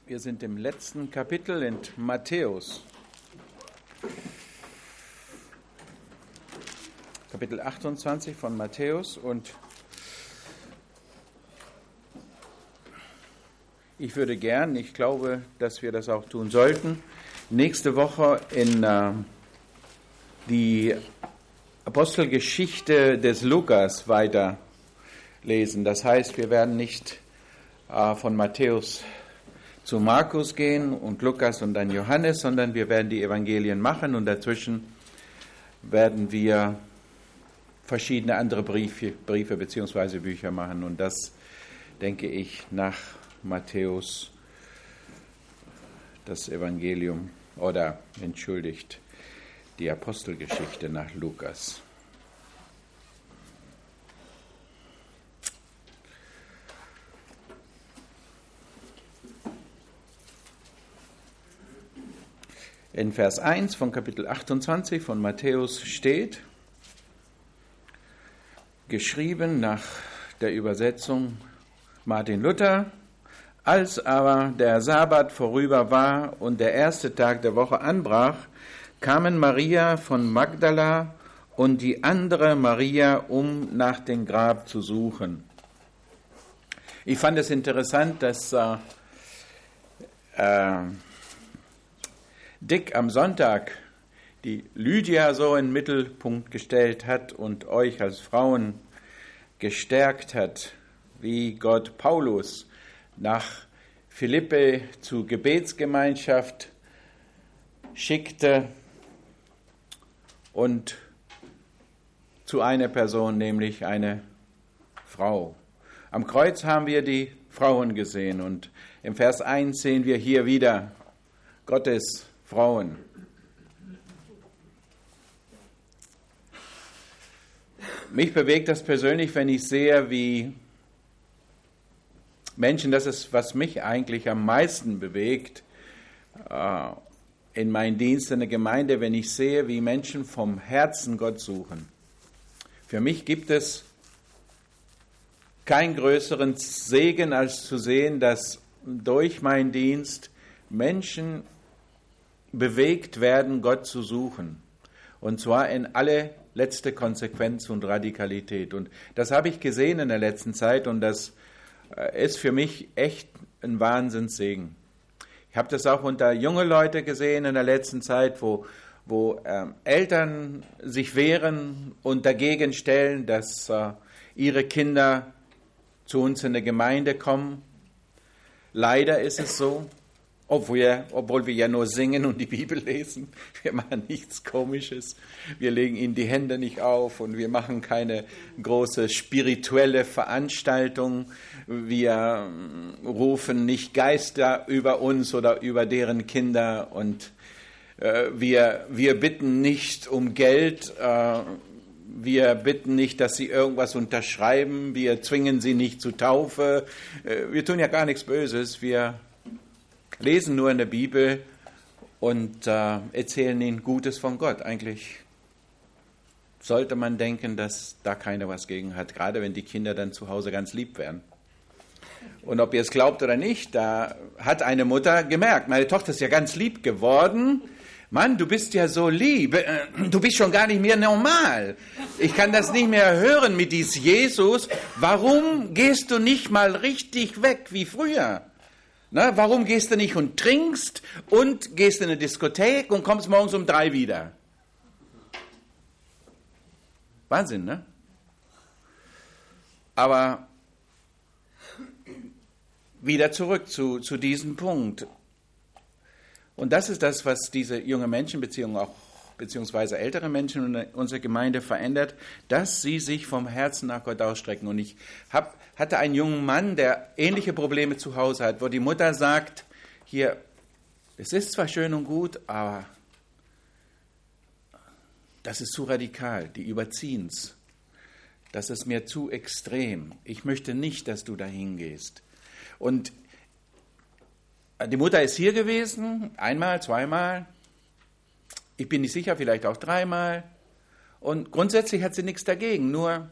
Wir sind im letzten Kapitel in Matthäus. Kapitel 28 von Matthäus, und ich würde gern, ich glaube, dass wir das auch tun sollten, nächste Woche in die Apostelgeschichte des Lukas weiterlesen. Das heißt, wir werden nicht von Matthäus zu Markus gehen und Lukas und dann Johannes, sondern wir werden die Evangelien machen und dazwischen werden wir verschiedene andere Briefe bzw. Bücher machen, und das, denke ich, nach Matthäus das Evangelium die Apostelgeschichte nach Lukas. In Vers 1 von Kapitel 28 von Matthäus steht, geschrieben nach der Übersetzung Martin Luther: Als aber der Sabbat vorüber war und der erste Tag der Woche anbrach, kamen Maria von Magdala und die andere Maria, um nach dem Grab zu suchen. Ich fand es interessant, dass Dick am Sonntag die Lydia so in den Mittelpunkt gestellt hat und euch als Frauen gestärkt hat, wie Gott Paulus nach Philippi zur Gebetsgemeinschaft schickte und zu einer Person, nämlich eine Frau. Am Kreuz haben wir die Frauen gesehen, und im Vers 1 sehen wir hier wieder Gottes Frauen. Mich bewegt das persönlich, wenn ich sehe, wie Menschen, das ist, was mich eigentlich am meisten bewegt, in meinem Dienst in der Gemeinde, wenn ich sehe, wie Menschen vom Herzen Gott suchen. Für mich gibt es keinen größeren Segen, als zu sehen, dass durch meinen Dienst Menschen bewegt werden, Gott zu suchen. Und zwar in alle letzte Konsequenz und Radikalität. Und das habe ich gesehen in der letzten Zeit, und das ist für mich echt ein Wahnsinnssegen. Ich habe das auch unter junge Leute gesehen in der letzten Zeit, wo Eltern sich wehren und dagegen stellen, dass ihre Kinder zu uns in der Gemeinde kommen. Leider ist es so, obwohl wir ja nur singen und die Bibel lesen. Wir machen nichts Komisches. Wir legen ihnen die Hände nicht auf und wir machen keine große spirituelle Veranstaltung. Wir rufen nicht Geister über uns oder über deren Kinder, und wir bitten nicht um Geld. Wir bitten nicht, dass sie irgendwas unterschreiben. Wir zwingen sie nicht zur Taufe. Wir tun ja gar nichts Böses. Wir lesen nur in der Bibel und erzählen ihnen Gutes von Gott. Eigentlich sollte man denken, dass da keiner was gegen hat, gerade wenn die Kinder dann zu Hause ganz lieb werden. Und ob ihr es glaubt oder nicht, da hat eine Mutter gemerkt, meine Tochter ist ja ganz lieb geworden. Mann, du bist ja so lieb, du bist schon gar nicht mehr normal. Ich kann das nicht mehr hören mit diesem Jesus. Warum gehst du nicht mal richtig weg wie früher? Na, warum gehst du nicht und trinkst und gehst in eine Diskothek und kommst morgens um 3 wieder? Wahnsinn, ne? Aber wieder zurück zu diesem Punkt. Und das ist das, was diese junge Menschen beziehungsweise ältere Menschen in unserer Gemeinde verändert, dass sie sich vom Herzen nach Gott ausstrecken. Und ich hatte einen jungen Mann, der ähnliche Probleme zu Hause hat, wo die Mutter sagt, hier, es ist zwar schön und gut, aber das ist zu radikal, die überziehen's. Das ist mir zu extrem. Ich möchte nicht, dass du dahin gehst. Und die Mutter ist hier gewesen, einmal, zweimal. Ich bin nicht sicher, vielleicht auch 3-mal. Und grundsätzlich hat sie nichts dagegen, nur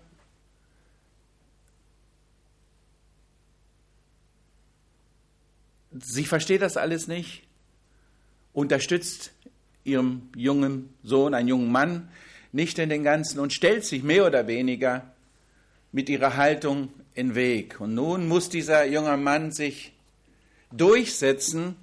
sie versteht das alles nicht, unterstützt ihrem jungen Sohn, einen jungen Mann, nicht in den Ganzen und stellt sich mehr oder weniger mit ihrer Haltung in den Weg. Und nun muss dieser junge Mann sich durchsetzen,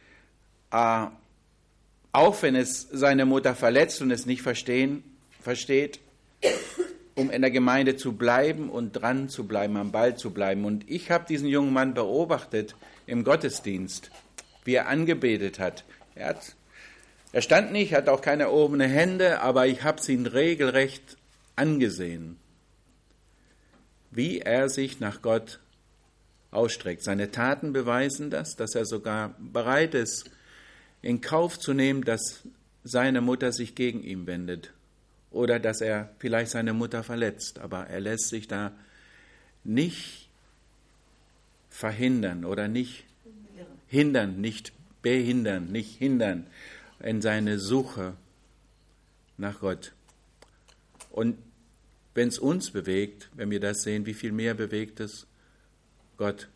auch wenn es seine Mutter verletzt und es nicht versteht, um in der Gemeinde zu bleiben und dran zu bleiben, am Ball zu bleiben. Und ich habe diesen jungen Mann beobachtet im Gottesdienst, wie er angebetet hat. Er stand nicht, hat auch keine erhobene Hände, aber ich habe ihn regelrecht angesehen, wie er sich nach Gott ausstreckt. Seine Taten beweisen das, dass er sogar bereit ist, in Kauf zu nehmen, dass seine Mutter sich gegen ihn wendet oder dass er vielleicht seine Mutter verletzt. Aber er lässt sich da nicht verhindern oder nicht hindern, nicht behindern, nicht hindern in seine Suche nach Gott. Und wenn es uns bewegt, wenn wir das sehen, wie viel mehr bewegt es Gott.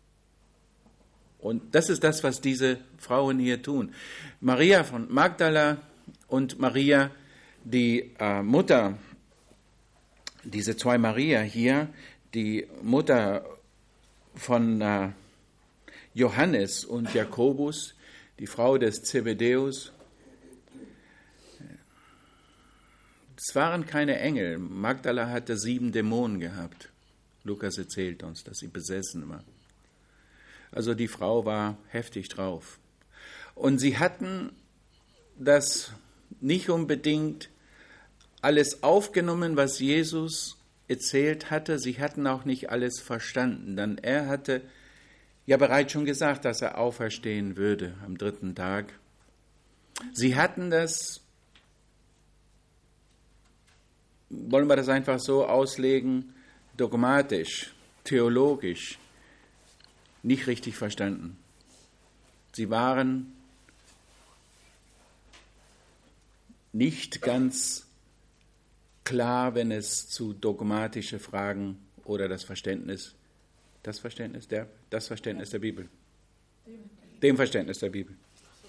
Und das ist das, was diese Frauen hier tun. Maria von Magdala und Maria, die Mutter, diese zwei Maria hier, die Mutter von Johannes und Jakobus, die Frau des Zebedäus. Es waren keine Engel. Magdala hatte 7 Dämonen gehabt. Lukas erzählt uns, dass sie besessen war. Also die Frau war heftig drauf. Und sie hatten das nicht unbedingt alles aufgenommen, was Jesus erzählt hatte. Sie hatten auch nicht alles verstanden. Denn er hatte ja bereits schon gesagt, dass er auferstehen würde am 3. Tag. Sie hatten das, wollen wir das einfach so auslegen, dogmatisch, theologisch, nicht richtig verstanden. Sie waren nicht ganz klar, wenn es zu dogmatischen Fragen oder das Verständnis der Bibel. Dem Verständnis der Bibel.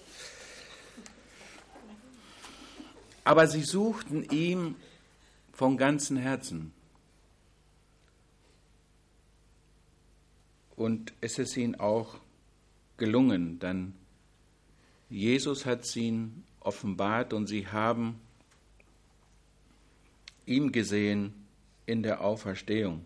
Aber sie suchten ihn von ganzem Herzen. Und es ist ihnen auch gelungen, denn Jesus hat es ihnen offenbart und sie haben ihn gesehen in der Auferstehung.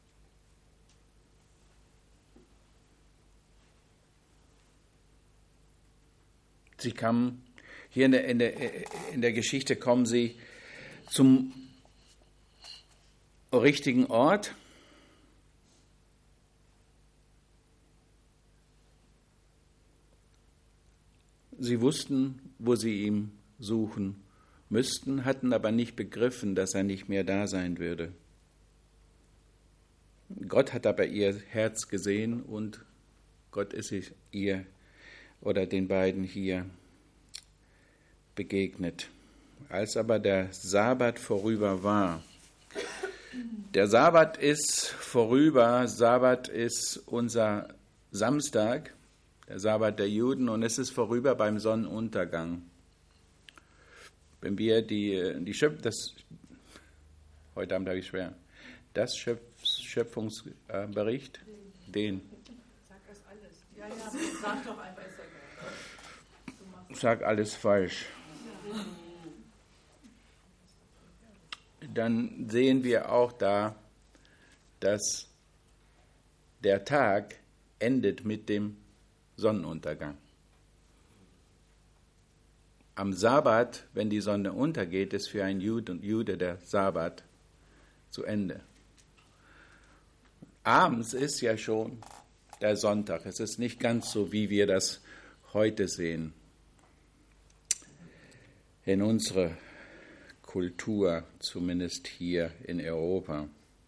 Sie kamen, hier in der Geschichte kommen sie zum richtigen Ort. Sie wussten, wo sie ihn suchen müssten, hatten aber nicht begriffen, dass er nicht mehr da sein würde. Gott hat aber ihr Herz gesehen und Gott ist ihr oder den beiden hier begegnet. Als aber der Sabbat vorüber war, der Sabbat ist vorüber, Sabbat ist unser Samstag, der Sabbat der Juden, und es ist vorüber beim Sonnenuntergang. Wenn wir heute Abend habe ich schwer, das Schöpfungsbericht, den. Sag das alles. Ja, sag doch einfach, ist egal. Sag alles falsch. Dann sehen wir auch da, dass der Tag endet mit dem Sonnenuntergang. Am Sabbat, wenn die Sonne untergeht, ist für einen Jude der Sabbat zu Ende. Abends ist ja schon der Sonntag. Es ist nicht ganz so, wie wir das heute sehen. In unserer Kultur, zumindest hier in Europa.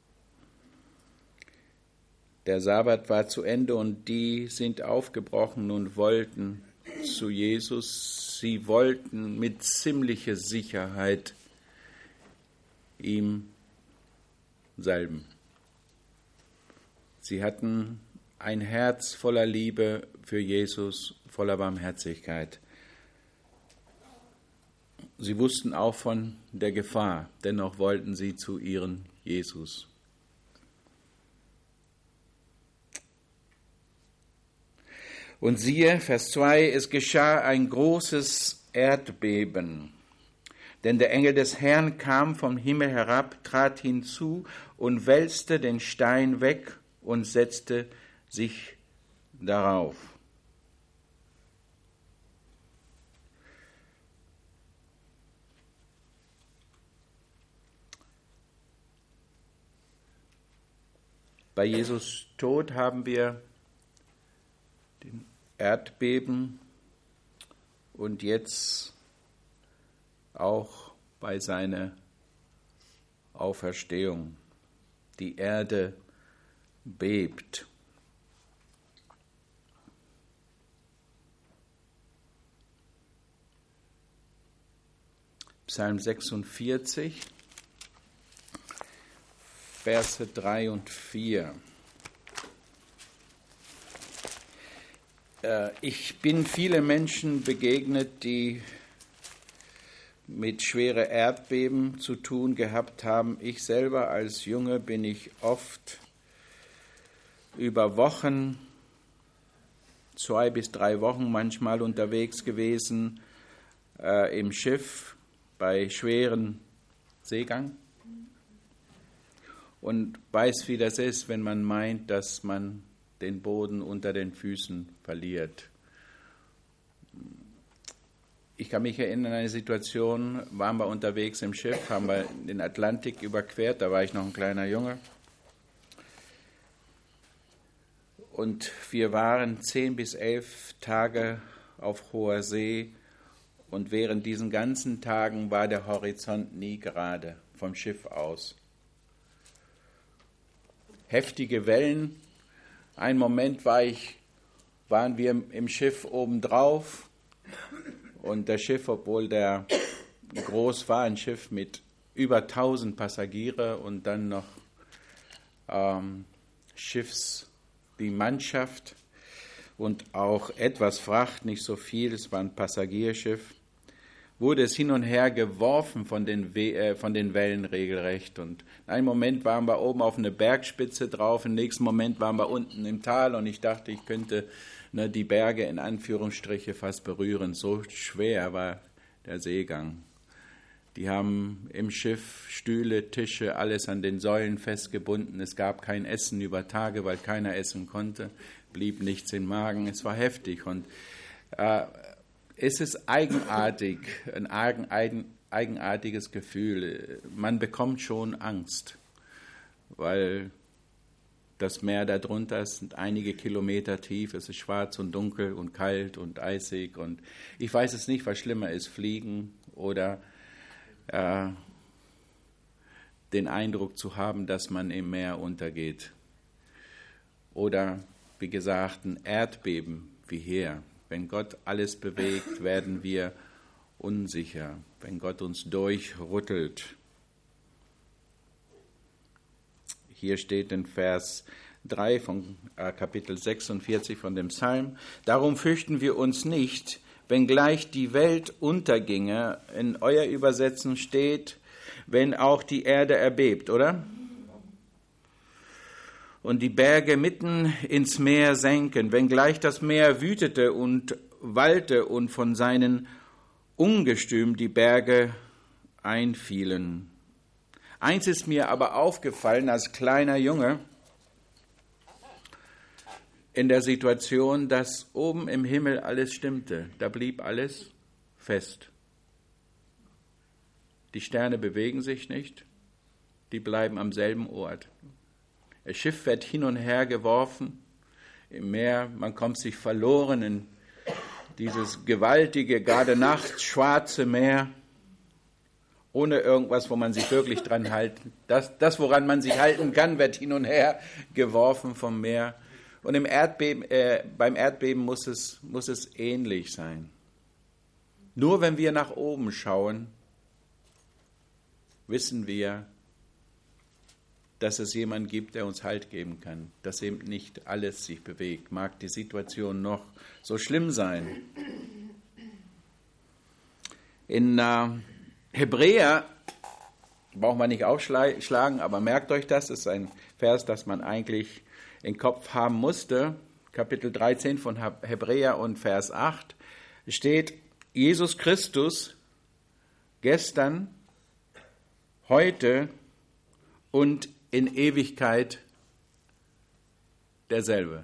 Der Sabbat war zu Ende und die sind aufgebrochen und wollten zu Jesus. Sie wollten mit ziemlicher Sicherheit ihm salben. Sie hatten ein Herz voller Liebe für Jesus, voller Barmherzigkeit. Sie wussten auch von der Gefahr, dennoch wollten sie zu ihrem Jesus. Und siehe, Vers 2, es geschah ein großes Erdbeben, denn der Engel des Herrn kam vom Himmel herab, trat hinzu und wälzte den Stein weg und setzte sich darauf. Bei Jesus Tod haben wir den Erdbeben und jetzt auch bei seiner Auferstehung. Die Erde bebt. Psalm 46, Verse 3 und 4. Ich bin viele Menschen begegnet, die mit schweren Erdbeben zu tun gehabt haben. Ich selber als Junge bin ich oft über Wochen, 2 bis 3 Wochen manchmal unterwegs gewesen im Schiff bei schweren Seegang und weiß, wie das ist, wenn man meint, dass man den Boden unter den Füßen verliert. Ich kann mich erinnern an eine Situation, waren wir unterwegs im Schiff, haben wir den Atlantik überquert, da war ich noch ein kleiner Junge. Und wir waren 10 bis 11 Tage auf hoher See und während diesen ganzen Tagen war der Horizont nie gerade vom Schiff aus. Heftige Wellen. Ein Moment waren wir im Schiff obendrauf und das Schiff, obwohl der groß war, ein Schiff mit über 1000 Passagiere und dann noch die Mannschaft und auch etwas Fracht, nicht so viel, es war ein Passagierschiff, wurde es hin und her geworfen von den Wellen regelrecht. Und in einem Moment waren wir oben auf eine Bergspitze drauf, im nächsten Moment waren wir unten im Tal und ich dachte, ich könnte die Berge in Anführungsstriche fast berühren. So schwer war der Seegang. Die haben im Schiff Stühle, Tische, alles an den Säulen festgebunden. Es gab kein Essen über Tage, weil keiner essen konnte, blieb nichts im Magen. Es war heftig und es ist eigenartig, ein eigenartiges Gefühl. Man bekommt schon Angst, weil das Meer darunter ist einige Kilometer tief, es ist schwarz und dunkel und kalt und eisig und ich weiß es nicht, was schlimmer ist, fliegen oder den Eindruck zu haben, dass man im Meer untergeht. Oder, wie gesagt, ein Erdbeben wie hier. Wenn Gott alles bewegt, werden wir unsicher, wenn Gott uns durchrüttelt. Hier steht in Vers 3 von Kapitel 46 von dem Psalm: Darum fürchten wir uns nicht, wenngleich die Welt unterginge. In eurer Übersetzung steht, wenn auch die Erde erbebt, oder? Und die Berge mitten ins Meer senken, wenngleich das Meer wütete und wallte und von seinen Ungestüm die Berge einfielen. Eins ist mir aber aufgefallen als kleiner Junge in der Situation, dass oben im Himmel alles stimmte. Da blieb alles fest. Die Sterne bewegen sich nicht, die bleiben am selben Ort. Das Schiff wird hin und her geworfen im Meer, man kommt sich verloren in dieses gewaltige, gerade nachts schwarze Meer, ohne irgendwas, wo man sich wirklich dran halten. Das, woran man sich halten kann, wird hin und her geworfen vom Meer. Und beim Erdbeben muss es ähnlich sein. Nur wenn wir nach oben schauen, wissen wir, dass es jemanden gibt, der uns Halt geben kann, dass eben nicht alles sich bewegt. Mag die Situation noch so schlimm sein. In Hebräer, brauchen wir nicht aufschlagen, aber merkt euch das, ist ein Vers, das man eigentlich im Kopf haben musste. Kapitel 13 von Hebräer und Vers 8 steht, Jesus Christus gestern, heute und in Ewigkeit derselbe.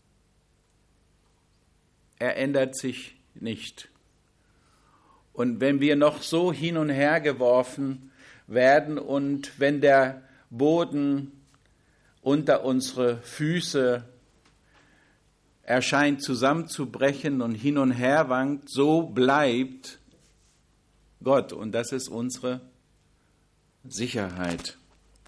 Er ändert sich nicht. Und wenn wir noch so hin und her geworfen werden und wenn der Boden unter unsere Füße erscheint zusammenzubrechen und hin und her wankt, so bleibt Gott. Und das ist unsere Sicherheit.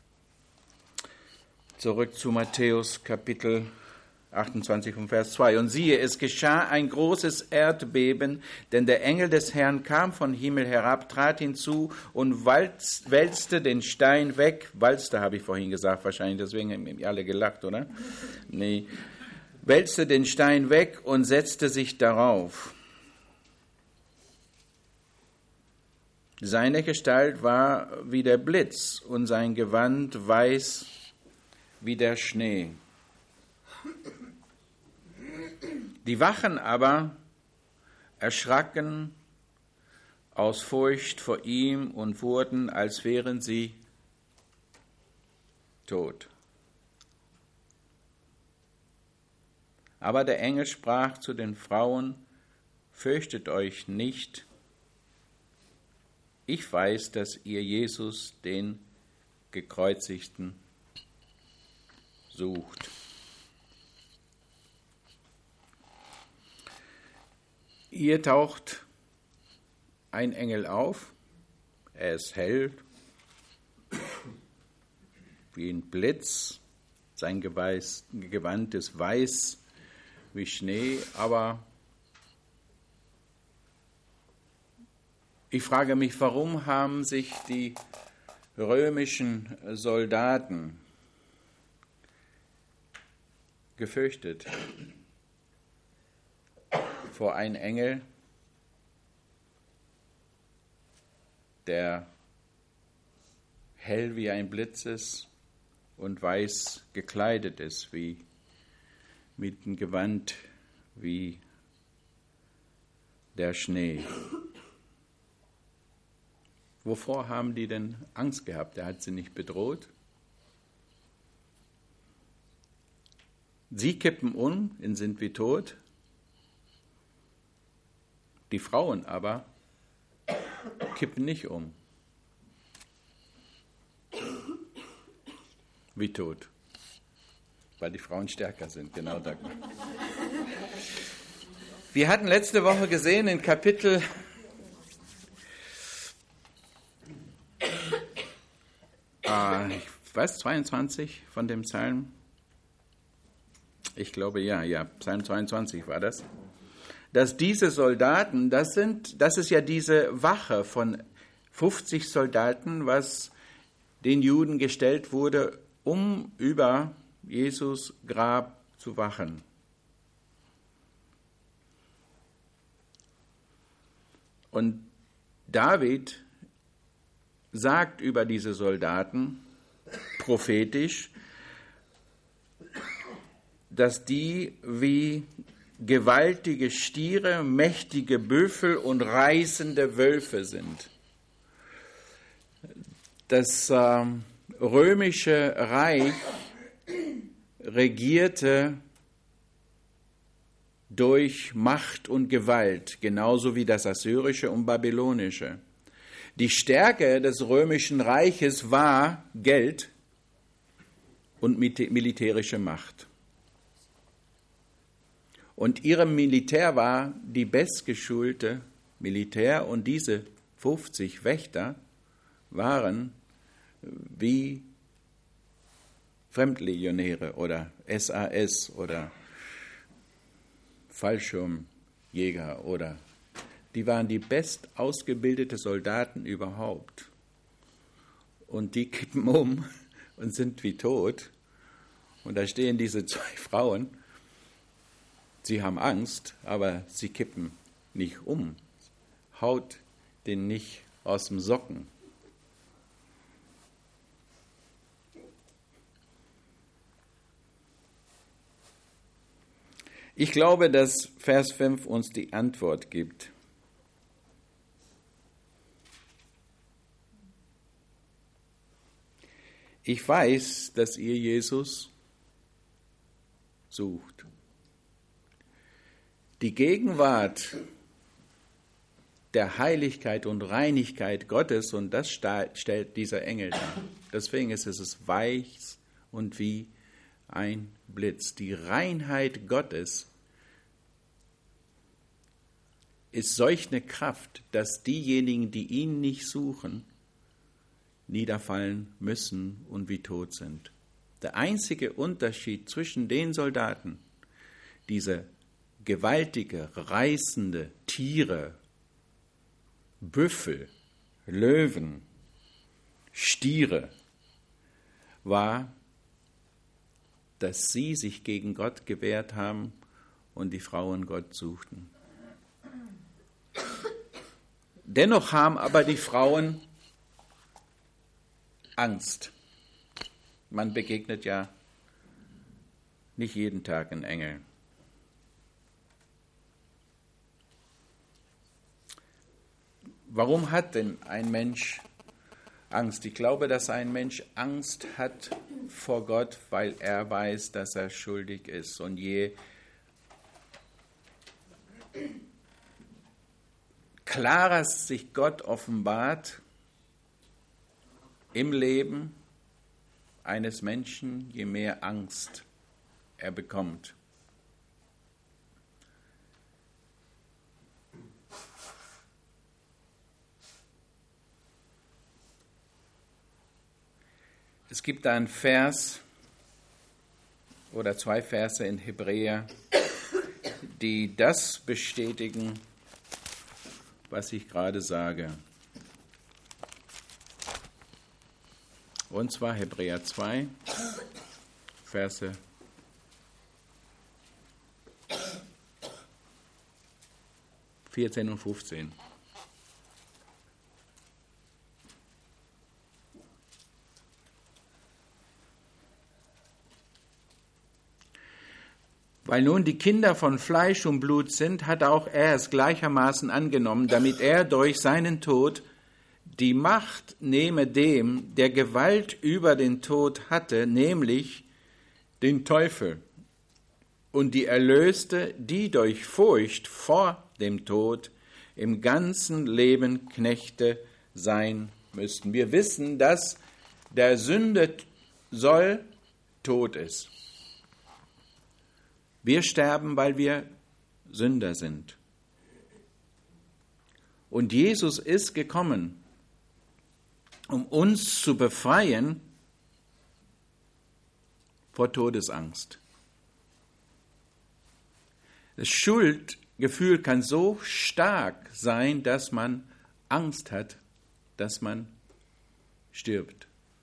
Zurück zu Matthäus Kapitel 28 und Vers 2. Und siehe, es geschah ein großes Erdbeben, denn der Engel des Herrn kam vom Himmel herab, trat hinzu und wälzte den Stein weg. Walzte, habe ich vorhin gesagt, wahrscheinlich, deswegen haben alle gelacht, oder? Nee. Wälzte den Stein weg und setzte sich darauf. Seine Gestalt war wie der Blitz und sein Gewand weiß wie der Schnee. Die Wachen aber erschraken aus Furcht vor ihm und wurden, als wären sie tot. Aber der Engel sprach zu den Frauen, fürchtet euch nicht, ich weiß, dass ihr Jesus, den Gekreuzigten, sucht. Hier taucht ein Engel auf, er ist hell, wie ein Blitz, sein Gewand ist weiß wie Schnee, aber ich frage mich, warum haben sich die römischen Soldaten gefürchtet vor einem Engel, der hell wie ein Blitz ist und weiß gekleidet ist, wie mit einem Gewand wie der Schnee. Wovor haben die denn Angst gehabt? Er hat sie nicht bedroht. Sie kippen um und sind wie tot. Die Frauen aber kippen nicht um. Wie tot. Weil die Frauen stärker sind, genau da. Wir hatten letzte Woche gesehen in Kapitel 22 von dem Psalm. Ich glaube, ja, Psalm 22 war das. Dass diese Soldaten, das ist ja diese Wache von 50 Soldaten, was den Juden gestellt wurde, um über Jesus Grab zu wachen. Und David sagt über diese Soldaten prophetisch, dass die wie gewaltige Stiere, mächtige Büffel und reißende Wölfe sind. Das römische Reich regierte durch Macht und Gewalt, genauso wie das assyrische und babylonische. Die Stärke des römischen Reiches war Geld und militärische Macht. Und ihrem Militär war die bestgeschulte Militär und diese 50 Wächter waren wie Fremdlegionäre oder SAS oder Fallschirmjäger oder die waren die best ausgebildete Soldaten überhaupt. Und die kippen um und sind wie tot. Und da stehen diese zwei Frauen. Sie haben Angst, aber sie kippen nicht um. Haut den nicht aus dem Socken. Ich glaube, dass Vers 5 uns die Antwort gibt. Ich weiß, dass ihr Jesus sucht. Die Gegenwart der Heiligkeit und Reinigkeit Gottes, und das stellt dieser Engel dar. Deswegen ist es weich und wie ein Blitz. Die Reinheit Gottes ist solch eine Kraft, dass diejenigen, die ihn nicht suchen, niederfallen müssen und wie tot sind. Der einzige Unterschied zwischen den Soldaten, diese gewaltige, reißende Tiere, Büffel, Löwen, Stiere, war, dass sie sich gegen Gott gewehrt haben und die Frauen Gott suchten. Dennoch haben aber die Frauen Angst. Man begegnet ja nicht jeden Tag einen Engel. Warum hat denn ein Mensch Angst? Ich glaube, dass ein Mensch Angst hat vor Gott, weil er weiß, dass er schuldig ist. Und je klarer sich Gott offenbart im Leben eines Menschen, je mehr Angst er bekommt. Es gibt da einen Vers oder zwei Verse in Hebräer, die das bestätigen, was ich gerade sage. Und zwar Hebräer 2, Verse 14 und 15. Weil nun die Kinder von Fleisch und Blut sind, hat auch er es gleichermaßen angenommen, damit er durch seinen Tod die Macht nehme dem, der Gewalt über den Tod hatte, nämlich den Teufel, und die Erlöste, die durch Furcht vor dem Tod im ganzen Leben Knechte sein müssten. Wir wissen, dass der Sünde soll Tod ist. Wir sterben, weil wir Sünder sind. Und Jesus ist gekommen, um uns zu befreien vor Todesangst. Das Schuldgefühl kann so stark sein, dass man Angst hat, dass man stirbt.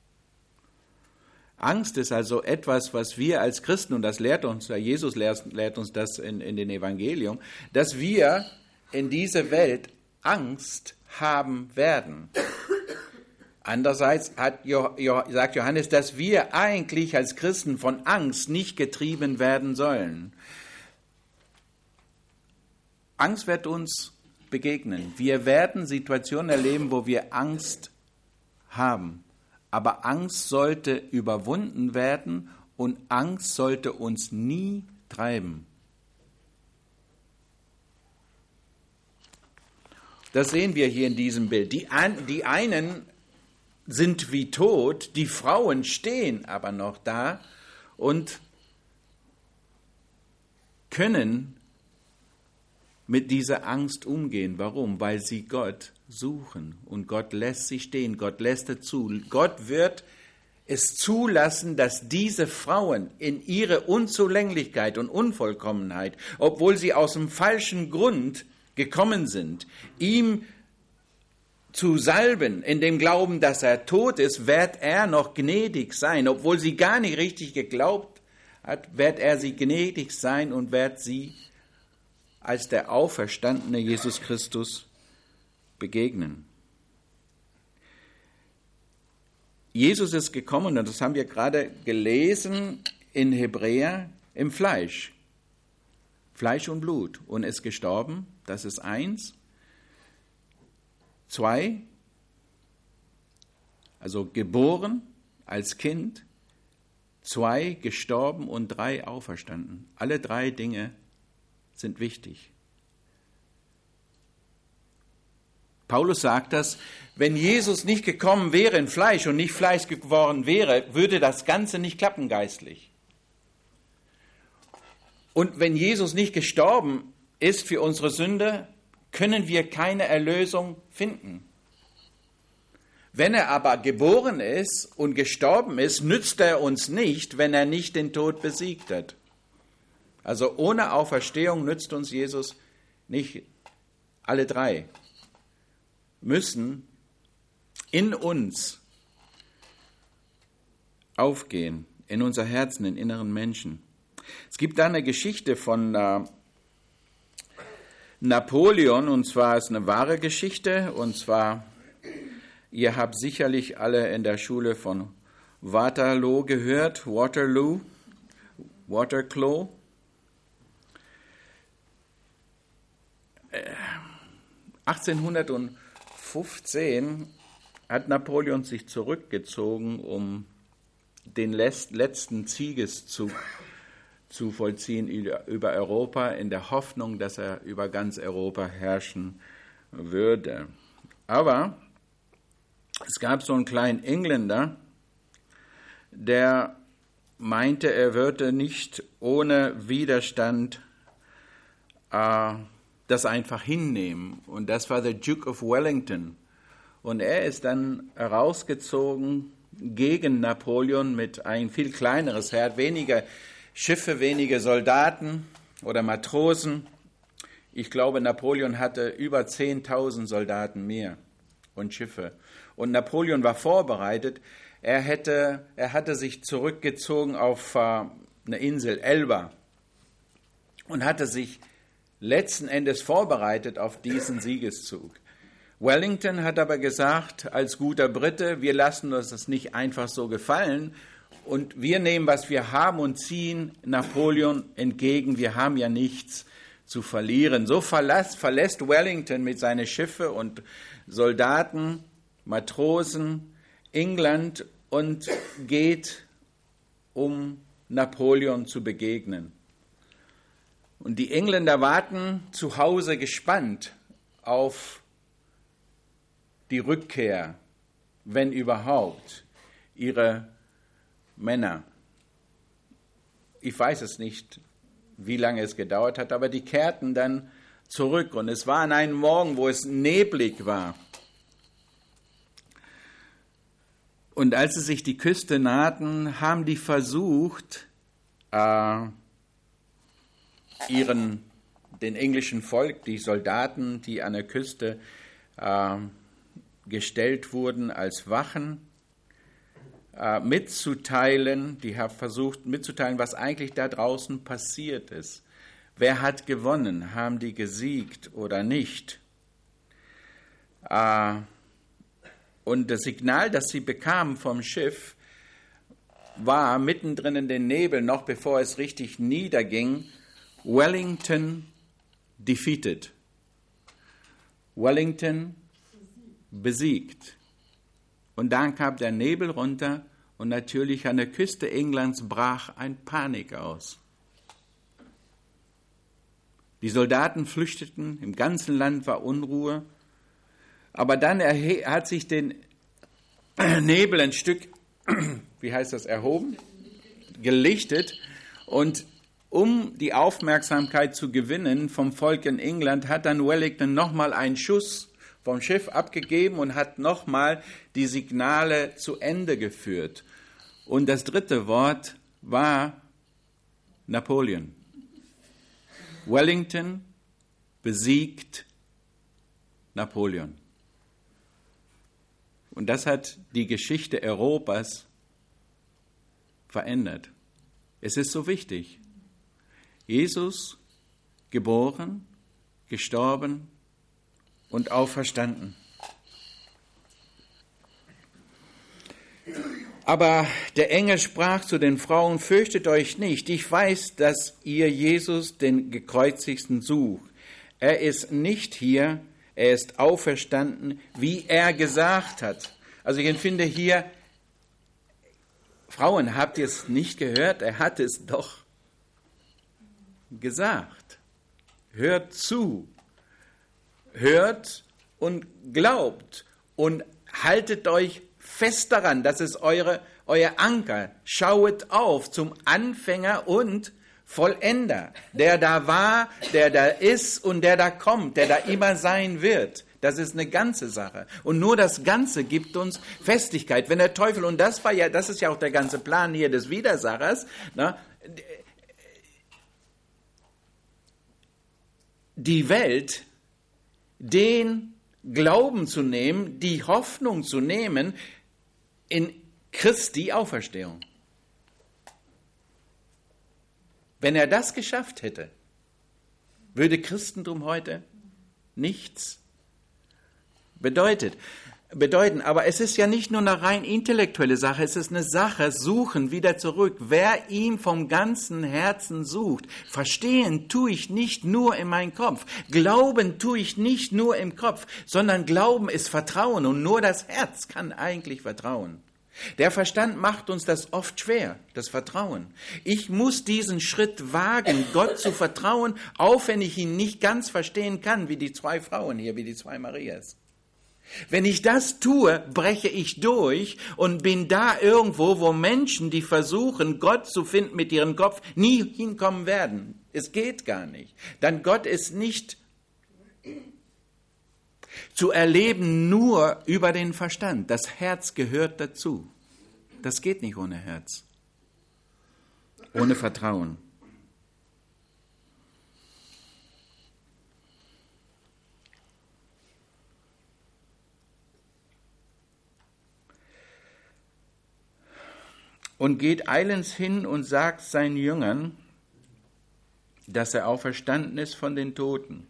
Angst ist also etwas, was wir als Christen, und das lehrt uns, Jesus lehrt uns das in den Evangelium, dass wir in dieser Welt Angst haben werden. Andererseits sagt Johannes, dass wir eigentlich als Christen von Angst nicht getrieben werden sollen. Angst wird uns begegnen. Wir werden Situationen erleben, wo wir Angst haben. Aber Angst sollte überwunden werden und Angst sollte uns nie treiben. Das sehen wir hier in diesem Bild. Die einen sind wie tot, die Frauen stehen aber noch da und können mit dieser Angst umgehen. Warum? Weil sie Gott suchen und Gott lässt sie stehen, Gott lässt es zu. Gott wird es zulassen, dass diese Frauen in ihre Unzulänglichkeit und Unvollkommenheit, obwohl sie aus dem falschen Grund gekommen sind, ihm zu salben, in dem Glauben, dass er tot ist, wird er noch gnädig sein. Obwohl sie gar nicht richtig geglaubt hat, wird er sie gnädig sein und wird sie als der auferstandene Jesus Christus begegnen. Jesus ist gekommen, und das haben wir gerade gelesen in Hebräer, im Fleisch. Fleisch und Blut. Und ist gestorben, das ist 1. 2, also geboren als Kind. 2, gestorben und 3, auferstanden. Alle 3 Dinge sind wichtig. Paulus sagt das, wenn Jesus nicht gekommen wäre in Fleisch und nicht Fleisch geworden wäre, würde das Ganze nicht klappen geistlich. Und wenn Jesus nicht gestorben ist für unsere Sünde, können wir keine Erlösung finden. Wenn er aber geboren ist und gestorben ist, nützt er uns nicht, wenn er nicht den Tod besiegt hat. Also ohne Auferstehung nützt uns Jesus nicht. Alle 3 müssen in uns aufgehen, in unser Herzen, in inneren Menschen. Es gibt da eine Geschichte von Napoleon, und zwar ist eine wahre Geschichte, und zwar, ihr habt sicherlich alle in der Schule von Waterloo gehört, Waterloo. 1815 hat Napoleon sich zurückgezogen, um den letzten Siegeszug zu vollziehen über Europa, in der Hoffnung, dass er über ganz Europa herrschen würde. Aber es gab so einen kleinen Engländer, der meinte, er würde nicht ohne Widerstand das einfach hinnehmen. Und das war der Duke of Wellington. Und er ist dann herausgezogen gegen Napoleon mit ein viel kleineres Heer, weniger Schiffe, wenige Soldaten oder Matrosen. Ich glaube, Napoleon hatte über 10.000 Soldaten mehr und Schiffe. Und Napoleon war vorbereitet. Er hatte sich zurückgezogen auf eine Insel, Elba, und hatte sich letzten Endes vorbereitet auf diesen Siegeszug. Wellington hat aber gesagt, als guter Brite, wir lassen uns das nicht einfach so gefallen und wir nehmen, was wir haben und ziehen Napoleon entgegen. Wir haben ja nichts zu verlieren. So verlässt Wellington mit seinen Schiffen und Soldaten, Matrosen England und geht, um Napoleon zu begegnen. Und die Engländer warten zu Hause gespannt auf die Rückkehr, wenn überhaupt, ihrer Männer. Ich weiß es nicht, wie lange es gedauert hat, aber die kehrten dann zurück. Und es war an einem Morgen, wo es neblig war. Und als sie sich die Küste nahten, haben die versucht, den englischen Volk, die Soldaten, die an der Küste gestellt wurden als Wachen, mitzuteilen. Die haben versucht mitzuteilen, was eigentlich da draußen passiert ist. Wer hat gewonnen? Haben die gesiegt oder nicht? Und das Signal, das sie bekamen vom Schiff, war mittendrin in den Nebel, noch bevor es richtig niederging, Wellington defeated. Wellington besiegt. Und dann kam der Nebel runter und natürlich an der Küste Englands brach ein Panik aus. Die Soldaten flüchteten, im ganzen Land war Unruhe. Aber dann hat sich den Nebel ein Stück, erhoben, gelichtet. Und um die Aufmerksamkeit zu gewinnen vom Volk in England, hat dann Wellington nochmal einen Schuss vom Schiff abgegeben und hat nochmal die Signale zu Ende geführt. Und das dritte Wort war Napoleon. Wellington besiegt Napoleon. Und das hat die Geschichte Europas verändert. Es ist so wichtig. Jesus, geboren, gestorben und auferstanden. Aber der Engel sprach zu den Frauen, fürchtet euch nicht, ich weiß, dass ihr Jesus, den Gekreuzigten, sucht. Er ist nicht hier, er ist auferstanden, wie er gesagt hat. Also ich empfinde hier, Frauen, habt ihr es nicht gehört? Er hat es doch gesagt. Hört zu, hört und glaubt und haltet euch fest daran, das ist euer Anker. Schaut auf zum Anfänger und Vollender, der da war, der da ist und der da kommt, der da immer sein wird. Das ist eine ganze Sache. Und nur das Ganze gibt uns Festigkeit. Wenn der Teufel, und das ist ja auch der ganze Plan hier des Widersachers, ne, die Welt, den Glauben zu nehmen, die Hoffnung zu nehmen in Christi Auferstehung. Wenn er das geschafft hätte, würde Christentum heute nichts bedeuten. Aber es ist ja nicht nur eine rein intellektuelle Sache, es ist eine Sache, suchen wieder zurück. Wer ihm vom ganzen Herzen sucht, verstehen tue ich nicht nur in meinem Kopf, glauben tue ich nicht nur im Kopf, sondern Glauben ist Vertrauen und nur das Herz kann eigentlich vertrauen. Der Verstand macht uns das oft schwer, das Vertrauen. Ich muss diesen Schritt wagen, Gott zu vertrauen, auch wenn ich ihn nicht ganz verstehen kann, wie die zwei Frauen hier, wie die zwei Marias. Wenn ich das tue, breche ich durch und bin da irgendwo, wo Menschen, die versuchen, Gott zu finden mit ihrem Kopf, nie hinkommen werden. Es geht gar nicht. Denn Gott ist nicht zu erleben nur über den Verstand. Das Herz gehört dazu. Das geht nicht ohne Herz, ohne Vertrauen. Und geht eilends hin und sagt seinen Jüngern, dass er auferstanden ist von den Toten.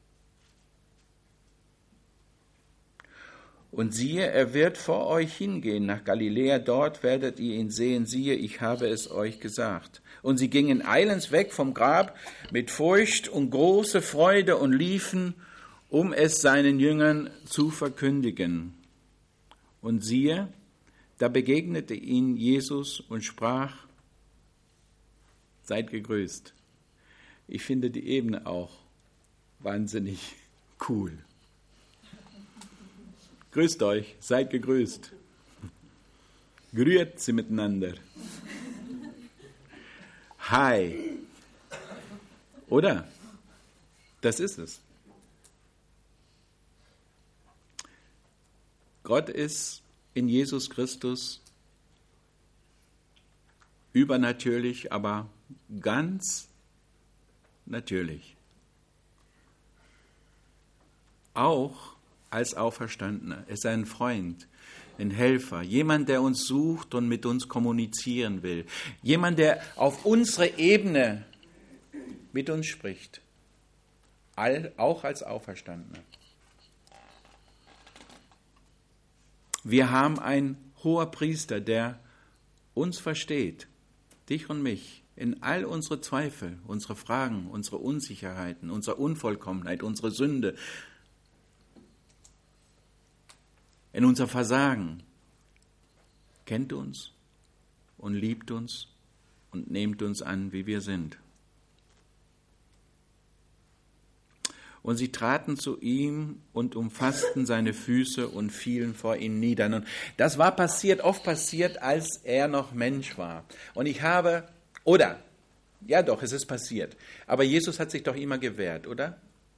Und siehe, er wird vor euch hingehen nach Galiläa, dort werdet ihr ihn sehen, siehe, ich habe es euch gesagt. Und sie gingen eilends weg vom Grab mit Furcht und große Freude und liefen, um es seinen Jüngern zu verkündigen. Und siehe, da begegnete ihnen Jesus und sprach, seid gegrüßt. Ich finde die Ebene auch wahnsinnig cool. Grüßt euch, seid gegrüßt. Grüßt sie miteinander. Hi. Oder? Das ist es. Gott ist in Jesus Christus übernatürlich, aber ganz natürlich. Auch als Auferstandener. Er ist ein Freund, ein Helfer, jemand, der uns sucht und mit uns kommunizieren will. Jemand, der auf unsere Ebene mit uns spricht. Auch als Auferstandener. Wir haben einen Hoherpriester, der uns versteht, dich und mich, in all unsere Zweifel, unsere Fragen, unsere Unsicherheiten, unsere Unvollkommenheit, unsere Sünde, in unser Versagen, kennt uns und liebt uns und nimmt uns an, wie wir sind. Und sie traten zu ihm und umfassten seine Füße und fielen vor ihm nieder. Und das war oft passiert, als er noch Mensch war. Und es ist passiert. Aber Jesus hat sich doch immer gewehrt, oder?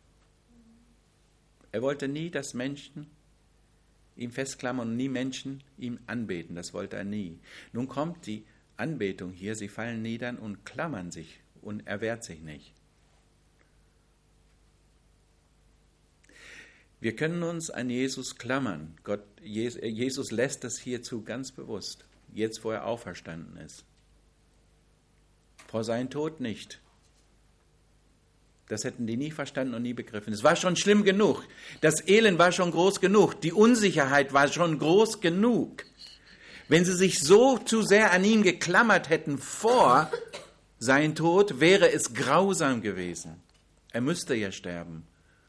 Er wollte nie, dass Menschen ihm festklammern und nie Menschen ihm anbeten. Das wollte er nie. Nun kommt die Anbetung hier, sie fallen nieder und klammern sich und er wehrt sich nicht. Wir können uns an Jesus klammern. Jesus lässt das hierzu ganz bewusst, jetzt wo er auferstanden ist. Vor seinem Tod nicht. Das hätten die nie verstanden und nie begriffen. Es war schon schlimm genug. Das Elend war schon groß genug. Die Unsicherheit war schon groß genug. Wenn sie sich so zu sehr an ihn geklammert hätten vor seinem Tod, wäre es grausam gewesen. Er müsste ja sterben.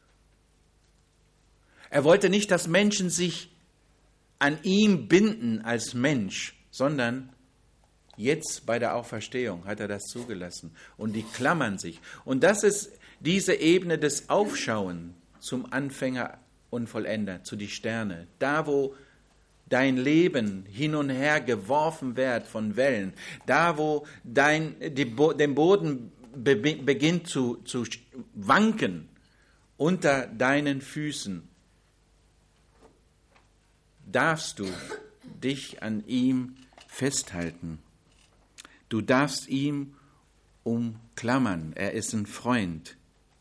Er wollte nicht, dass Menschen sich an ihm binden als Mensch, sondern jetzt bei der Auferstehung hat er das zugelassen. Und die klammern sich. Und das ist diese Ebene des Aufschauen zum Anfänger und Vollender, zu die Sterne. Da, wo dein Leben hin und her geworfen wird von Wellen. Da, wo den Boden beginnt zu wanken unter deinen Füßen, darfst du dich an ihm festhalten. Du darfst ihm umklammern. Er ist ein Freund.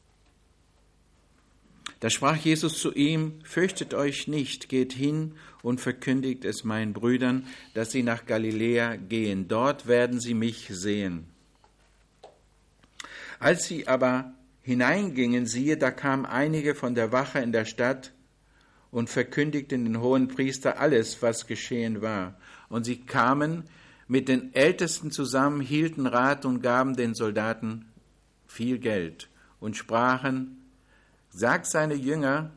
Da sprach Jesus zu ihm: Fürchtet euch nicht, geht hin und verkündigt es meinen Brüdern, dass sie nach Galiläa gehen. Dort werden sie mich sehen. Als sie aber hineingingen, siehe, da kamen einige von der Wache in der Stadt und verkündigten den Hohenpriester alles, was geschehen war. Und sie kamen mit den Ältesten zusammen, hielten Rat und gaben den Soldaten viel Geld und sprachen: Sagt, seine Jünger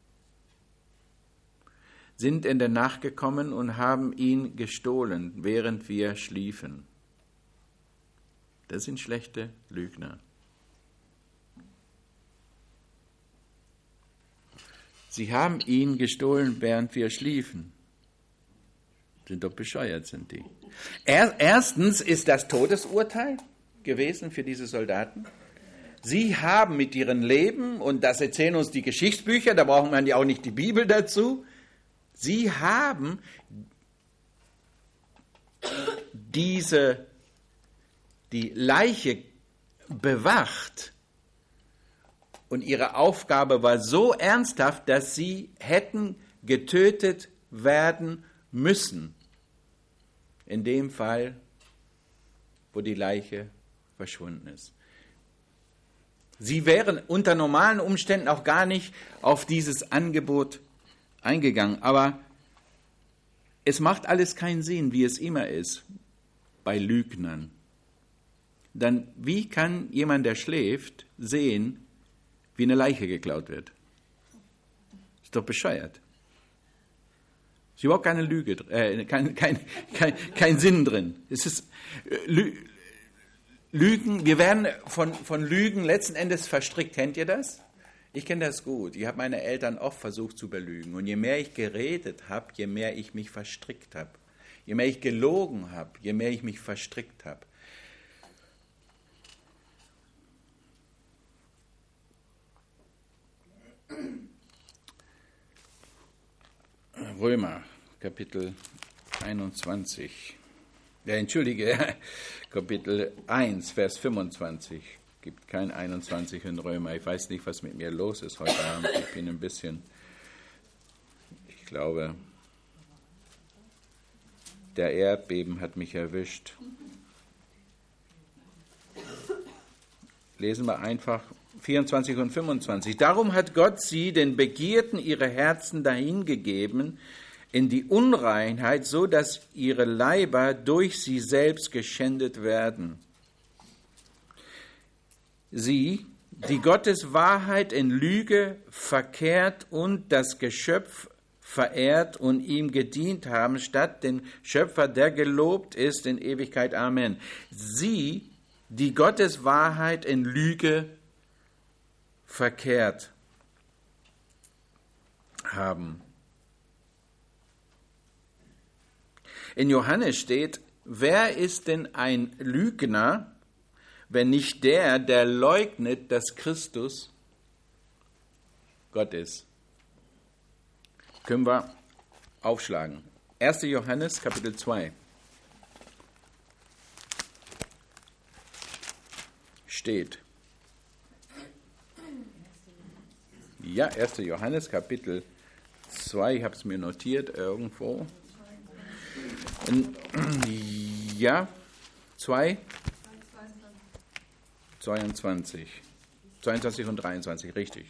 sind in der Nacht gekommen und haben ihn gestohlen, während wir schliefen. Das sind schlechte Lügner. Sie haben ihn gestohlen, während wir schliefen. Sind doch bescheuert, sind die. Erstens ist das Todesurteil gewesen für diese Soldaten. Sie haben mit ihrem Leben, und das erzählen uns die Geschichtsbücher, da brauchen wir ja auch nicht die Bibel dazu, sie haben die Leiche bewacht. Und ihre Aufgabe war so ernsthaft, dass sie hätten getötet werden müssen. In dem Fall, wo die Leiche verschwunden ist. Sie wären unter normalen Umständen auch gar nicht auf dieses Angebot eingegangen. Aber es macht alles keinen Sinn, wie es immer ist bei Lügnern. Dann wie kann jemand, der schläft, sehen, wie eine Leiche geklaut wird? Ist doch bescheuert. Ist überhaupt keine Lüge, kein Sinn drin. Es ist Lügen, wir werden von Lügen letzten Endes verstrickt. Kennt ihr das? Ich kenne das gut. Ich habe meine Eltern oft versucht zu belügen. Und je mehr ich geredet habe, je mehr ich mich verstrickt habe. Je mehr ich gelogen habe, je mehr ich mich verstrickt habe. Römer, Kapitel 21. Kapitel 1, Vers 25. Gibt kein 21 in Römer. Ich weiß nicht, was mit mir los ist heute Abend. Ich bin ein bisschen, ich glaube, der Erdbeben hat mich erwischt. Lesen wir einfach 24 und 25. Darum hat Gott sie, den Begierden ihrer Herzen, dahingegeben in die Unreinheit, so dass ihre Leiber durch sie selbst geschändet werden. Sie, die Gottes Wahrheit in Lüge verkehrt und das Geschöpf verehrt und ihm gedient haben, statt den Schöpfer, der gelobt ist in Ewigkeit. Amen. Sie, die Gottes Wahrheit in Lüge verkehrt haben. In Johannes steht: Wer ist denn ein Lügner, wenn nicht der, der leugnet, dass Christus Gott ist? Können wir aufschlagen. 1. Johannes, Kapitel 2. Steht. Ja, 1. Johannes, Kapitel 2, ich habe es mir notiert irgendwo. Ja, 2, 22 und 23, richtig.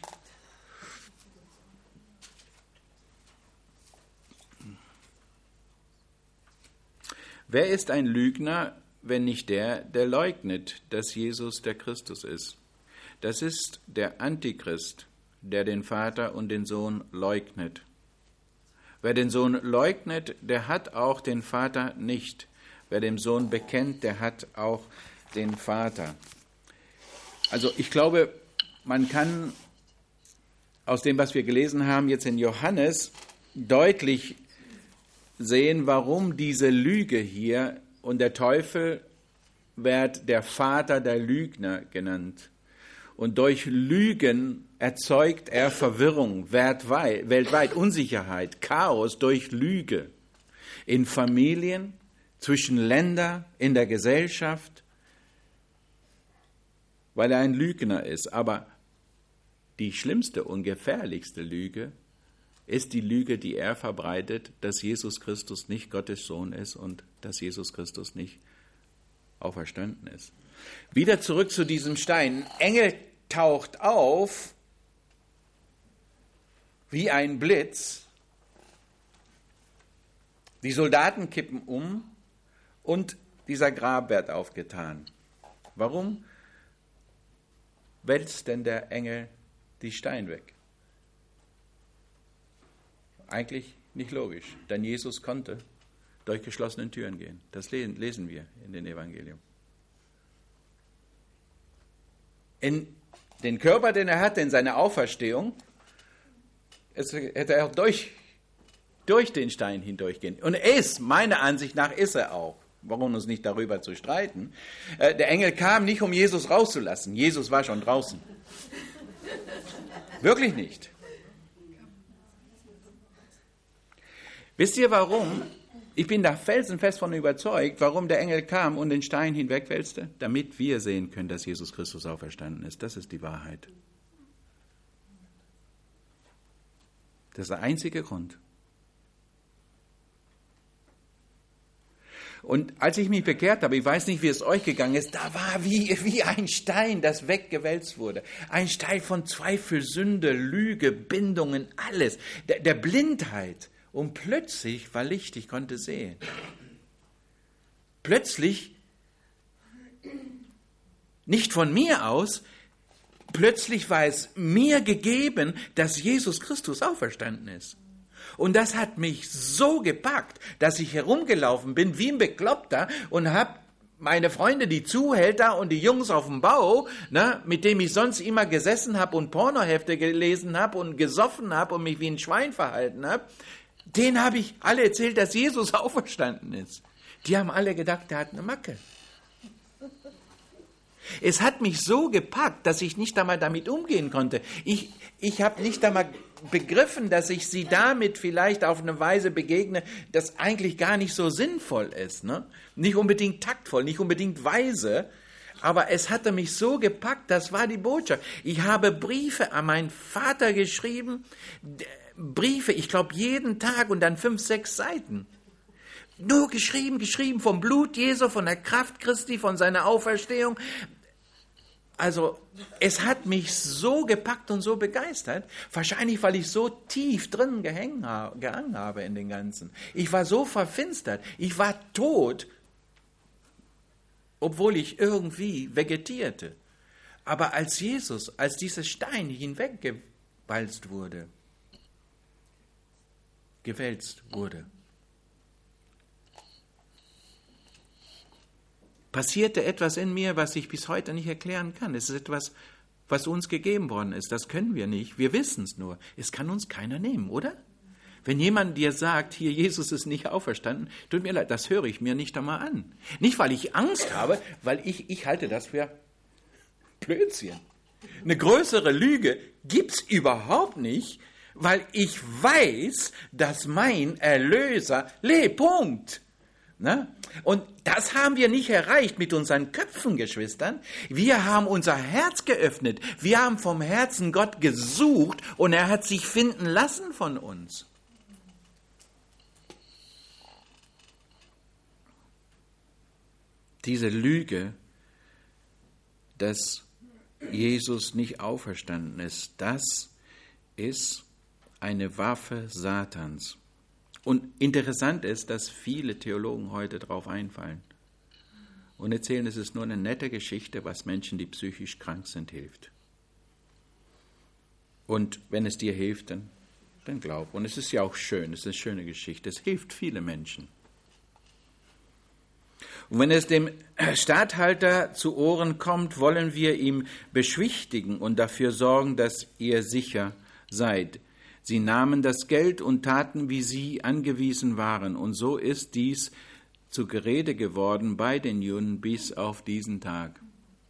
Wer ist ein Lügner, wenn nicht der leugnet, dass Jesus der Christus ist? Das ist der Antichrist, der den Vater und den Sohn leugnet. Wer den Sohn leugnet, der hat auch den Vater nicht. Wer dem Sohn bekennt, der hat auch den Vater. Also ich glaube, man kann aus dem, was wir gelesen haben, jetzt in Johannes deutlich sehen, warum diese Lüge hier, und der Teufel wird der Vater der Lügner genannt. Und durch Lügen erzeugt er Verwirrung weltweit, Unsicherheit, Chaos durch Lüge. In Familien, zwischen Ländern, in der Gesellschaft, weil er ein Lügner ist. Aber die schlimmste und gefährlichste Lüge ist die Lüge, die er verbreitet, dass Jesus Christus nicht Gottes Sohn ist und dass Jesus Christus nicht auferstanden ist. Wieder zurück zu diesem Stein. Ein Engel taucht auf wie ein Blitz. Die Soldaten kippen um und dieser Grab wird aufgetan. Warum wälzt denn der Engel die Stein weg? Eigentlich nicht logisch, denn Jesus konnte durch geschlossene Türen gehen. Das lesen wir in den Evangelium. In den Körper, den er hatte, in seiner Auferstehung, hätte er auch durch den Stein hindurchgehen. Und meiner Ansicht nach ist er auch. Warum uns nicht darüber zu streiten? Der Engel kam nicht, um Jesus rauszulassen. Jesus war schon draußen. Wirklich nicht. Wisst ihr warum? Ich bin da felsenfest von überzeugt, warum der Engel kam und den Stein hinwegwälzte, damit wir sehen können, dass Jesus Christus auferstanden ist. Das ist die Wahrheit. Das ist der einzige Grund. Und als ich mich bekehrt habe, ich weiß nicht, wie es euch gegangen ist, da war wie ein Stein, das weggewälzt wurde. Ein Stein von Zweifel, Sünde, Lüge, Bindungen, alles. Der Blindheit. Und plötzlich war Licht, ich konnte sehen. Plötzlich, nicht von mir aus, plötzlich war es mir gegeben, dass Jesus Christus auferstanden ist. Und das hat mich so gepackt, dass ich herumgelaufen bin wie ein Bekloppter und habe meine Freunde, die Zuhälter und die Jungs auf dem Bau, mit denen ich sonst immer gesessen habe und Pornohefte gelesen habe und gesoffen habe und mich wie ein Schwein verhalten habe, denen habe ich alle erzählt, dass Jesus auferstanden ist. Die haben alle gedacht, der hat eine Macke. Es hat mich so gepackt, dass ich nicht einmal damit umgehen konnte. Ich habe nicht einmal begriffen, dass ich sie damit vielleicht auf eine Weise begegne, das eigentlich gar nicht so sinnvoll ist. Ne? Nicht unbedingt taktvoll, nicht unbedingt weise, aber es hatte mich so gepackt, das war die Botschaft. Ich habe Briefe an meinen Vater geschrieben, Briefe, ich glaube jeden Tag und dann 5, 6 Seiten. Nur geschrieben vom Blut Jesu, von der Kraft Christi, von seiner Auferstehung. Also es hat mich so gepackt und so begeistert, wahrscheinlich weil ich so tief drin gehangen habe in den Ganzen. Ich war so verfinstert, ich war tot, obwohl ich irgendwie vegetierte. Aber als dieser Stein hinweggewälzt wurde, passierte etwas in mir, was ich bis heute nicht erklären kann. Es ist etwas, was uns gegeben worden ist. Das können wir nicht. Wir wissen es nur. Es kann uns keiner nehmen, oder? Wenn jemand dir sagt, hier, Jesus ist nicht auferstanden, tut mir leid, das höre ich mir nicht einmal an. Nicht, weil ich Angst habe, weil ich halte das für Blödsinn. Eine größere Lüge gibt's überhaupt nicht, weil ich weiß, dass mein Erlöser lebt. Punkt. Ne? Und das haben wir nicht erreicht mit unseren Köpfen, Geschwistern. Wir haben unser Herz geöffnet. Wir haben vom Herzen Gott gesucht und er hat sich finden lassen von uns. Diese Lüge, dass Jesus nicht auferstanden ist, das ist eine Waffe Satans. Und interessant ist, dass viele Theologen heute darauf einfallen und erzählen, es ist nur eine nette Geschichte, was Menschen, die psychisch krank sind, hilft. Und wenn es dir hilft, dann glaub. Und es ist ja auch schön, es ist eine schöne Geschichte, es hilft viele Menschen. Und wenn es dem Statthalter zu Ohren kommt, wollen wir ihm beschwichtigen und dafür sorgen, dass ihr sicher seid. Sie nahmen das Geld und taten, wie sie angewiesen waren. Und so ist dies zu Gerede geworden bei den Juden bis auf diesen Tag.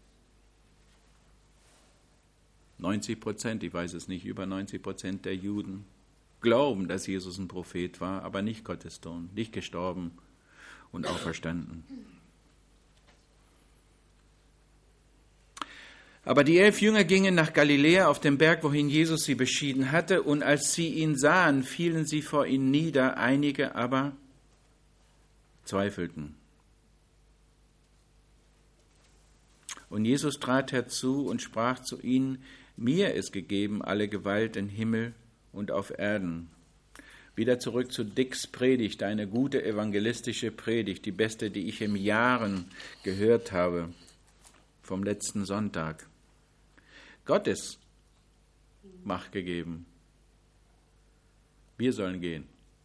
90%, ich weiß es nicht, über 90% der Juden glauben, dass Jesus ein Prophet war, aber nicht Gottes Sohn, nicht gestorben und auferstanden. Aber die 11 Jünger gingen nach Galiläa auf den Berg, wohin Jesus sie beschieden hatte, und als sie ihn sahen, fielen sie vor ihm nieder, einige aber zweifelten. Und Jesus trat herzu und sprach zu ihnen: Mir ist gegeben alle Gewalt im Himmel und auf Erden. Wieder zurück zu Dicks Predigt, eine gute evangelistische Predigt, die beste, die ich in Jahren gehört habe, vom letzten Sonntag. Gott ist Macht gegeben. Wir sollen gehen.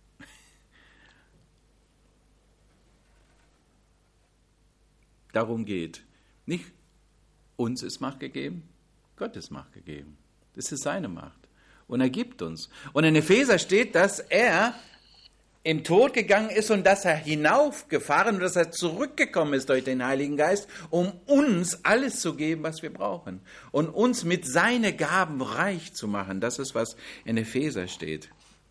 Darum geht. Nicht uns ist Macht gegeben, Gott ist Macht gegeben. Das ist seine Macht. Und er gibt uns. Und in Epheser steht, dass er im Tod gegangen ist und dass er hinaufgefahren und dass er zurückgekommen ist durch den Heiligen Geist, um uns alles zu geben, was wir brauchen. Und uns mit seinen Gaben reich zu machen. Das ist, was in Epheser steht.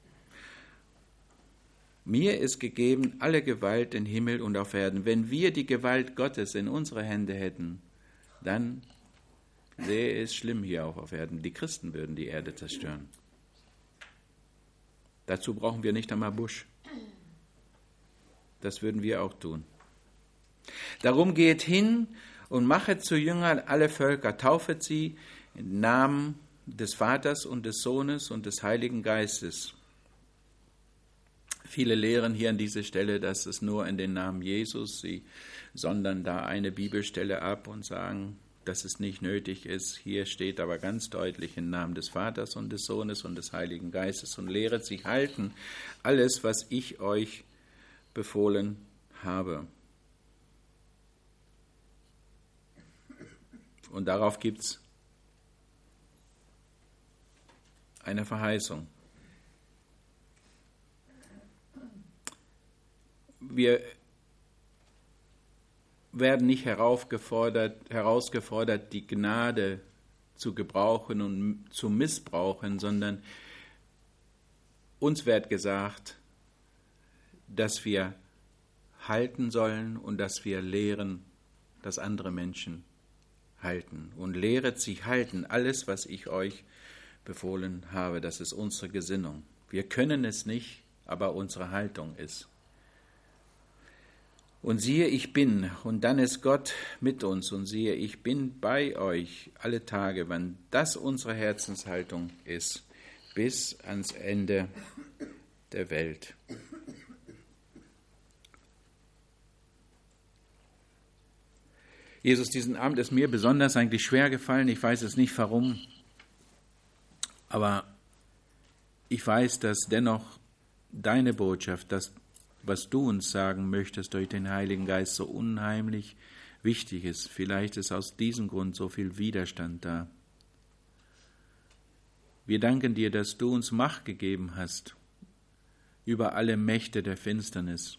Mir ist gegeben alle Gewalt im Himmel und auf Erden. Wenn wir die Gewalt Gottes in unsere Hände hätten, dann sähe es schlimm hier auch auf Erden. Die Christen würden die Erde zerstören. Dazu brauchen wir nicht einmal Busch. Das würden wir auch tun. Darum geht hin und machet zu Jüngern alle Völker, taufet sie im Namen des Vaters und des Sohnes und des Heiligen Geistes. Viele lehren hier an dieser Stelle, dass es nur in den Namen Jesus, sie sondern da eine Bibelstelle ab und sagen, dass es nicht nötig ist. Hier steht aber ganz deutlich im Namen des Vaters und des Sohnes und des Heiligen Geistes und lehret sich halten alles, was ich euch befohlen habe. Und darauf gibt es eine Verheißung. Wir werden nicht herausgefordert, die Gnade zu gebrauchen und zu missbrauchen, sondern uns wird gesagt, dass wir halten sollen und dass wir lehren, dass andere Menschen halten. Und lehret sich halten, alles, was ich euch befohlen habe. Das ist unsere Gesinnung. Wir können es nicht, aber unsere Haltung ist. Und siehe, ich bin, und dann ist Gott mit uns, und siehe, ich bin bei euch alle Tage, wann das unsere Herzenshaltung ist, bis ans Ende der Welt. Jesus, diesen Abend ist mir besonders eigentlich schwer gefallen. Ich weiß es nicht warum, aber ich weiß, dass dennoch deine Botschaft, das, was du uns sagen möchtest durch den Heiligen Geist, so unheimlich wichtig ist. Vielleicht ist aus diesem Grund so viel Widerstand da. Wir danken dir, dass du uns Macht gegeben hast über alle Mächte der Finsternis.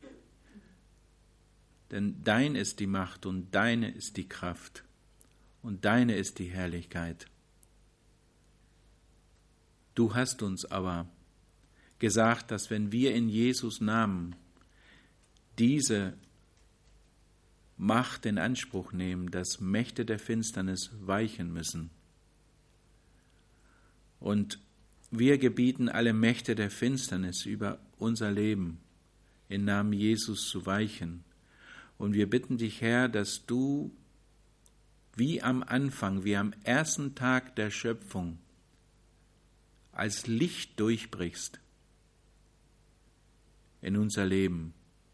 Denn dein ist die Macht und deine ist die Kraft und deine ist die Herrlichkeit. Du hast uns aber gesagt, dass wenn wir in Jesus Namen diese Macht in Anspruch nehmen, dass Mächte der Finsternis weichen müssen. Und wir gebieten alle Mächte der Finsternis über unser Leben im Namen Jesus zu weichen. Und wir bitten dich, Herr, dass du wie am Anfang, wie am ersten Tag der Schöpfung, als Licht durchbrichst in unser Leben.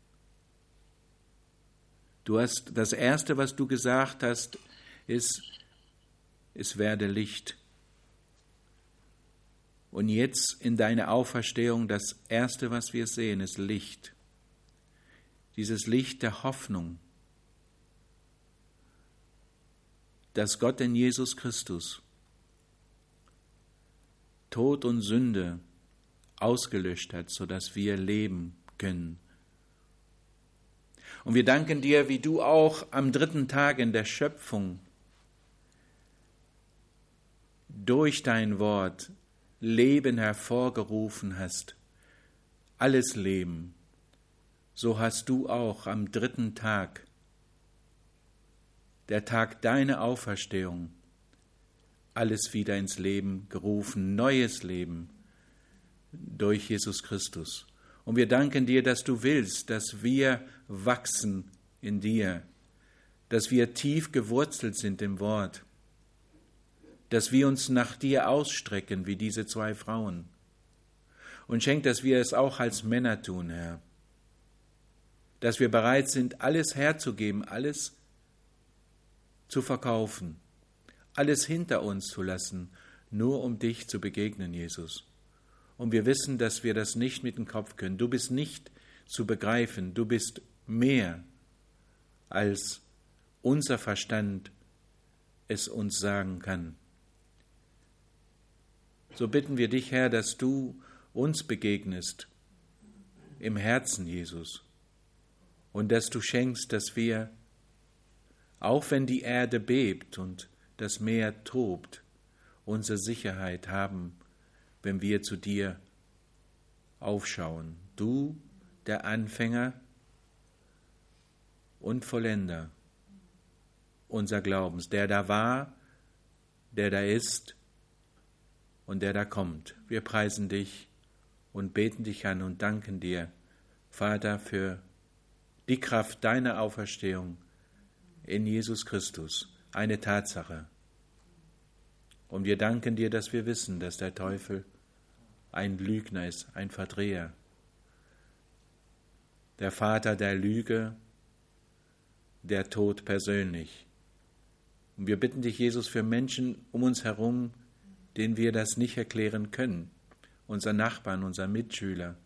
Du hast das Erste, was du gesagt hast, ist, es werde Licht. Und jetzt in deiner Auferstehung, das Erste, was wir sehen, ist Licht. Dieses Licht der Hoffnung, dass Gott in Jesus Christus Tod und Sünde ausgelöscht hat, sodass wir leben können. Und wir danken dir, wie du auch am 3. Tag in der Schöpfung durch dein Wort Leben hervorgerufen hast, alles Leben. So hast du auch am 3. Tag, der Tag deiner Auferstehung, alles wieder ins Leben gerufen, neues Leben durch Jesus Christus. Und wir danken dir, dass du willst, dass wir wachsen in dir, dass wir tief gewurzelt sind im Wort, dass wir uns nach dir ausstrecken, wie diese 2 Frauen. Und schenk, dass wir es auch als Männer tun, Herr, dass wir bereit sind, alles herzugeben, alles zu verkaufen, alles hinter uns zu lassen, nur um dich zu begegnen, Jesus. Und wir wissen, dass wir das nicht mit dem Kopf können. Du bist nicht zu begreifen, du bist mehr, als unser Verstand es uns sagen kann. So bitten wir dich, Herr, dass du uns begegnest im Herzen, Jesus, und dass du schenkst, dass wir, auch wenn die Erde bebt und das Meer tobt, unsere Sicherheit haben, wenn wir zu dir aufschauen. Du, der Anfänger und Vollender unser Glaubens, der da war, der da ist und der da kommt. Wir preisen dich und beten dich an und danken dir, Vater, für die Kraft deiner Auferstehung in Jesus Christus, eine Tatsache. Und wir danken dir, dass wir wissen, dass der Teufel ein Lügner ist, ein Verdreher, der Vater der Lüge, der Tod persönlich. Und wir bitten dich, Jesus, für Menschen um uns herum, denen wir das nicht erklären können, unsere Nachbarn, unsere Mitschüler,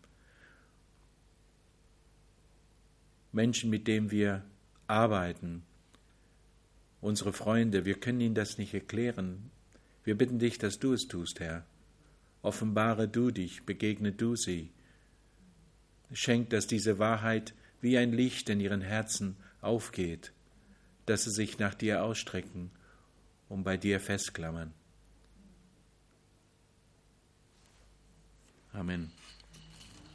Menschen, mit denen wir arbeiten, unsere Freunde, wir können ihnen das nicht erklären. Wir bitten dich, dass du es tust, Herr. Offenbare du dich, begegne du sie. Schenk, dass diese Wahrheit wie ein Licht in ihren Herzen aufgeht, dass sie sich nach dir ausstrecken und bei dir festklammern. Amen.